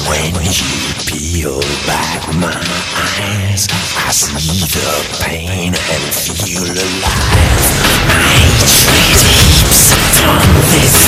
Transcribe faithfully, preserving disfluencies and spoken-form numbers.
When you peel back my eyes, I see the pain and feel alive. My hatred heaps from this